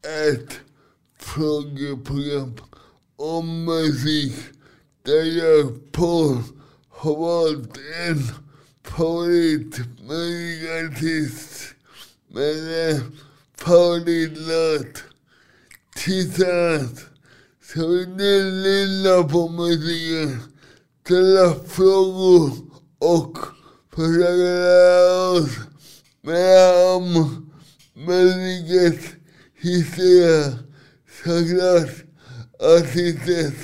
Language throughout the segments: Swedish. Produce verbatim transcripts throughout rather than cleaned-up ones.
ett frågeprogram om musik där jag på har valt en favoritmusikartist med en favoritlåt tillsammans. Så vi nu lyssna på musiken, ställa frågor och försöka lära oss mer om musikens historia. Såklart artistens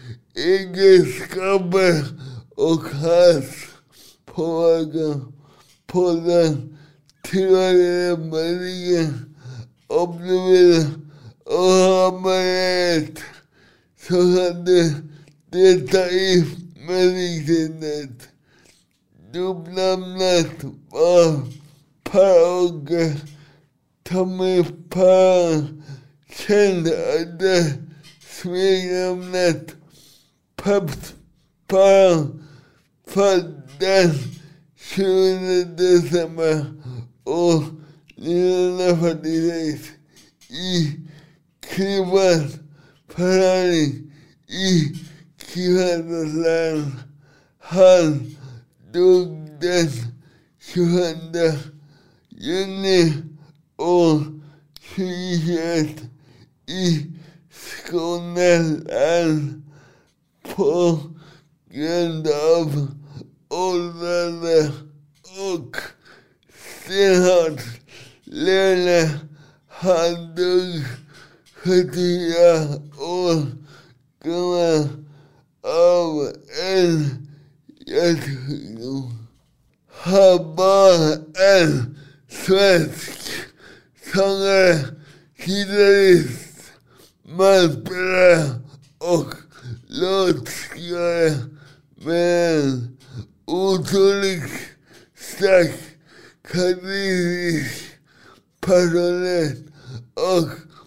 egenskaper och hans påverkan på den tillhörande musiken. Om du vill och ha möjlighet så kan du delta i musiksinnet. Dubbelnamnet var Per-Åke Tommy Per, känd under smeknamnet Peps Per, född den tjugonde december år niohundrafyrtiosex i Kristianstads församling i Kristianstads län. Han dog den tjugosjunde juni år tjugohundratjugoett i Skåne län på grund av åldrande och stenhårt leverne. Han dog sjuttiofyra år gammal av en hjärtsjukdom. Han var en svensk sångare, gitarrist, manspelare och låtskrivare med en otroligt stark karismatisk personlighet och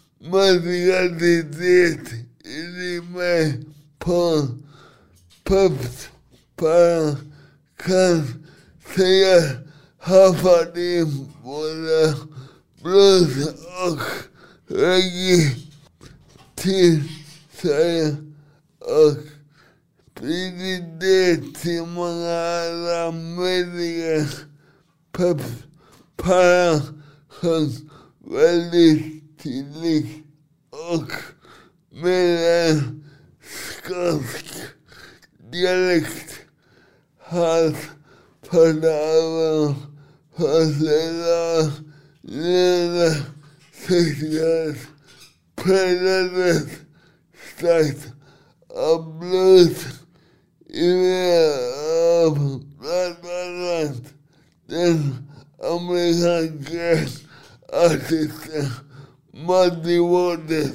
musikalitet i rimmet på Peps Per kan sägas ha fått in både blues och reggae till Sverige och spridit det till många andra människor. Peps Per sjöng väldigt tydligt och med en skånsk dialekt. Hans första album första ledare sextiotalet präglades starkt av blues i av bland annat den amerikanska artisten Muddy Waters.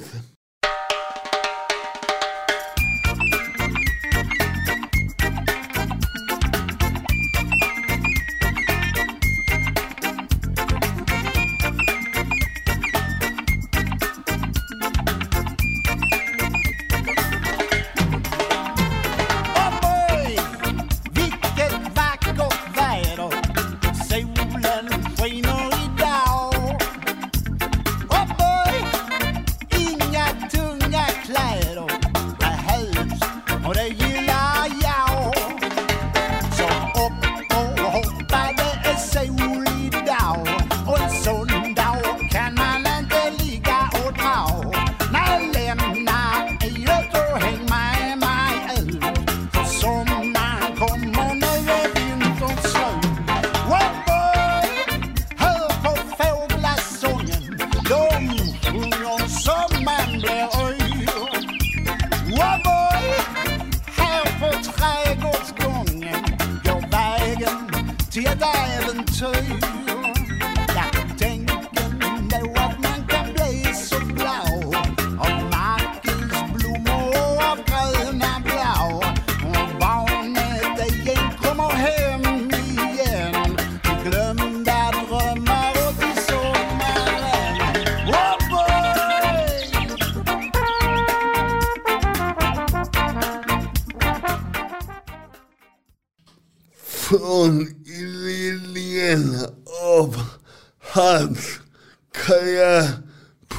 Från inledningen av hans karriär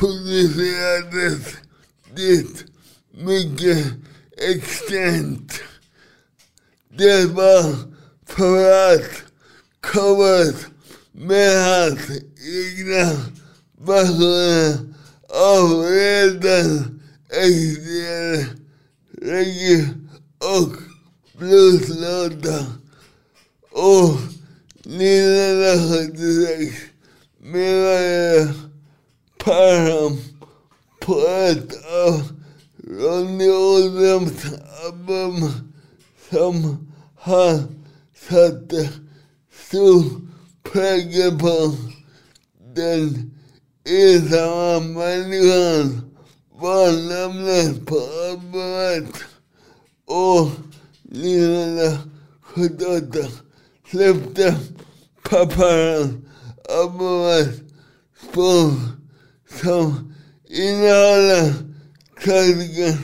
producerades det mycket extremt. Det var för att covers med hans egna versioner av redan existerande reggae och blueslåtar. Och nittonhundrasjuttiosex menade Parham på ett av Ronny Oldhams album som han satte stor prägel på. Den ensamma människan var namnet på albumet. Och nittonhundrasjuttioåtta släppte Parham albumet Spår som innehåller klassiken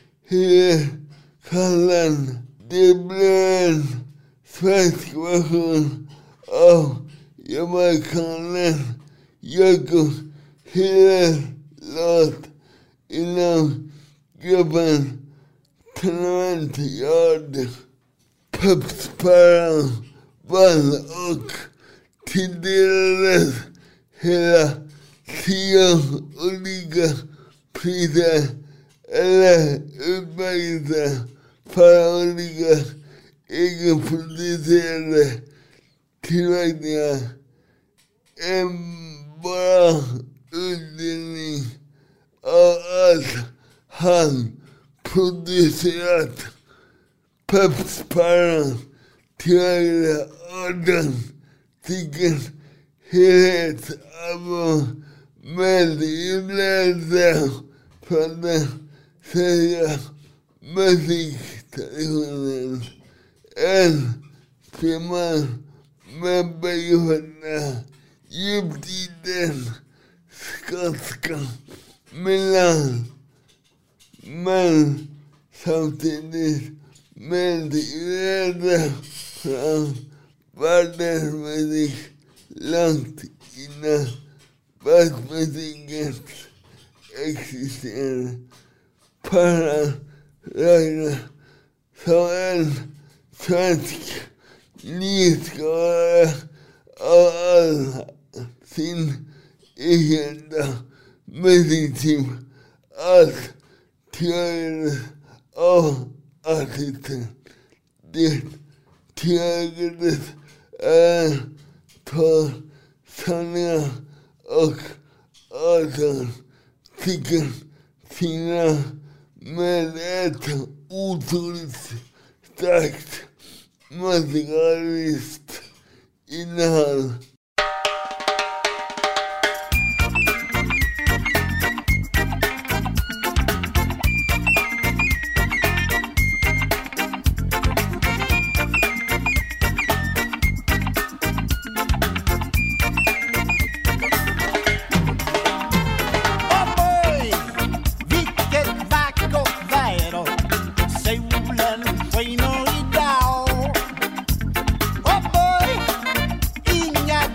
Hyrkallen. Det blev en svensk version av jamaikanen Jakobs Hylles låt inom gruppen Tournament Yard. Peps Parham vann och tilldelades hela tio olika priser eller utmärkelser för olika egenproducerade tillverkningar. En bra utdelning av allt han producerat. Peps Parham tillverkade arton stycken helhetsalbum med inläsare från den svenska musiktraditionen. En timme med begreppen djupt i den skotska mellan, men samtidigt med inläsare från världens musik långt innan världsmusikens existerade. Parham räknas som en svensk nyskapare av all sin egna musikteam. Allt tillverkades av artisten. Det tillverkades är två sanningar och arton stycken fina med ett otroligt starkt musikaliskt innehåll. Inga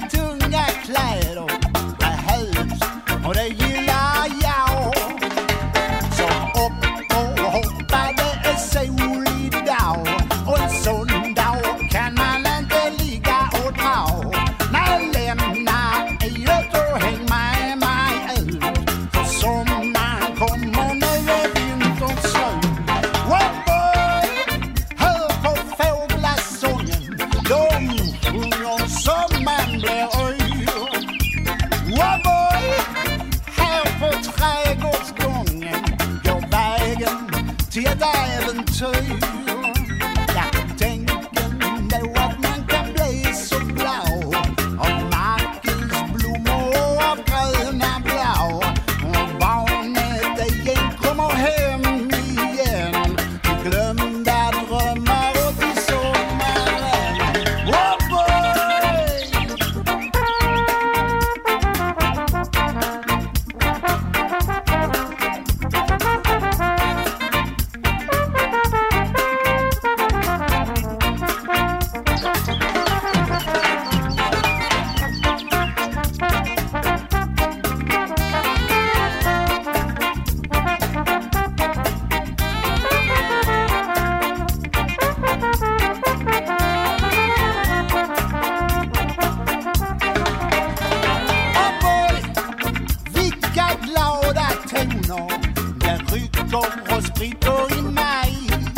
glada toner, det rycker och spritter i mig.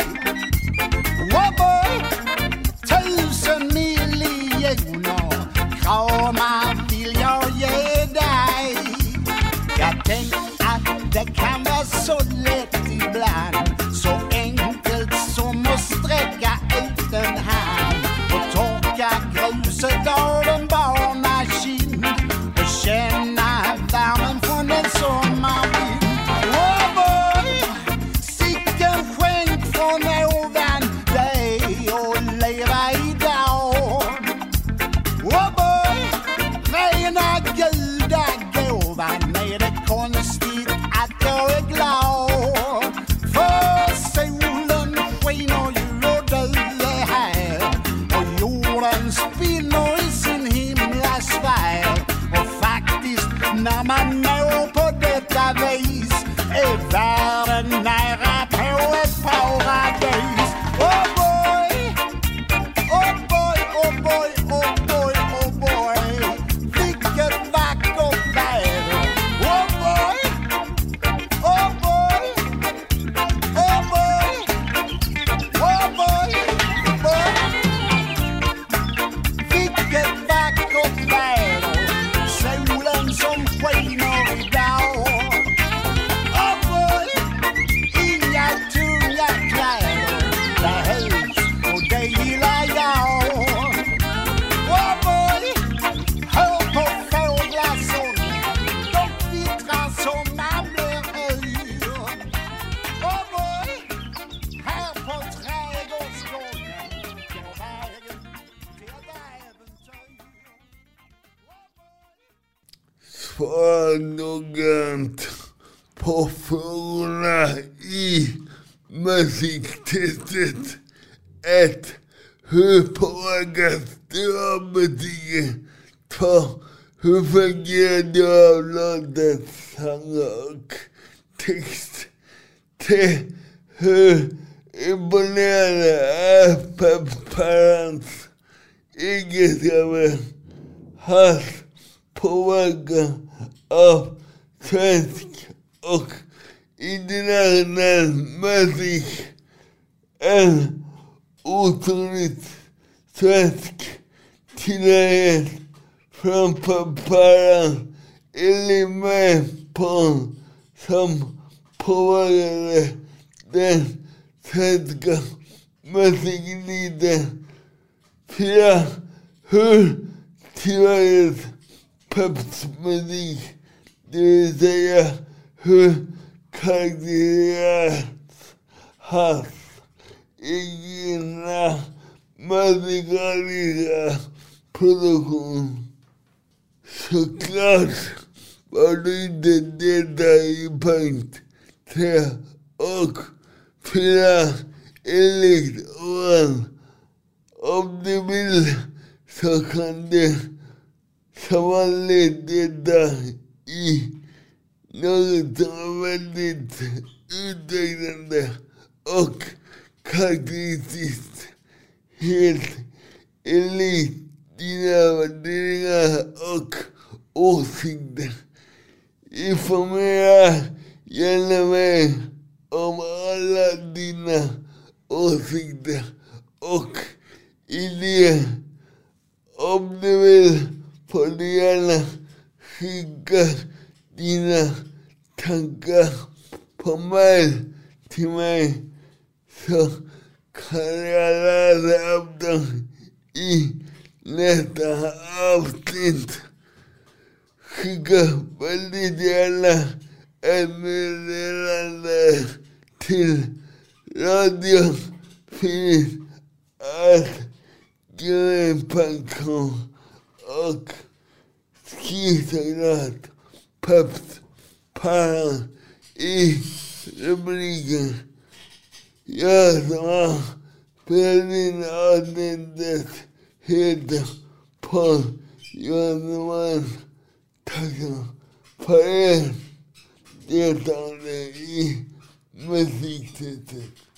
Oh boy, tusen miljoner kramar vill jag ge dig. Jag tänk att det kan vara så lätt ibland, så enkelt som att sträcka ut en hand och torka gruset av en barnakind och känna värmen från en sommarvind. Oh boy, sicken skänk från ovan dig och leva idag. Oh boy, rena gudagåvan, är det konstigt att jag är glad? För solen skiner ju och du är här, och jorden spinner i sin himla sfär. Och faktiskt när man når på detta vis är världen nära på ett paradis. Oh boy, oh boy, oh boy, oh boy, oh boy, vilket vackert väder. Oh boy, oh boy, oh boy, oh boy, oh boy, vilket vackert väder. Solen som skiner idag. Oh boy, inga tunga kläder behövs och det gillar jag. Oh boy, hör på fåglasången, de kvittrar som man blir yr. Oh boy, här på trädgårdsgården går vägen till ett äventyr. Svara noggrant på frågorna i musiktestet. ett. Hur påverkas du av musiken? två. Hur fungerar du av låtens sång och text? tre. Hur imponerande är Pep Parents egenskaper? Hans påverkan av svensk och internationell musik. En otroligt svensk tillhörighet från Pep Parents är med på som påverkade den svenska musiklivet. fyra. Hur tillhörighet Peps musik, det vill säga hur karaktäriseras hans egna musikaliska produktion. Såklart var du inte delta i punkt tre och fyra enligt ovan. Om du vill så kan du som vanligt delta i något som är väldigt utvecklande och karaktäristiskt, helt enligt dina värderingar och åsikter. Informera gärna mig om alla dina åsikter och idéer. Om du vill får du gärna skicka dina tankar på mail till mig, så kan jag läsa upp dem i nästa avsnitt. Skicka väldigt gärna ett meddelande till radio finns att gmail punkt com och skriv såklart Peps Parents i rubriken. Jag som har spelat in avsnittet heter Paul Johansson. Tack för er deltagande i musiktestet.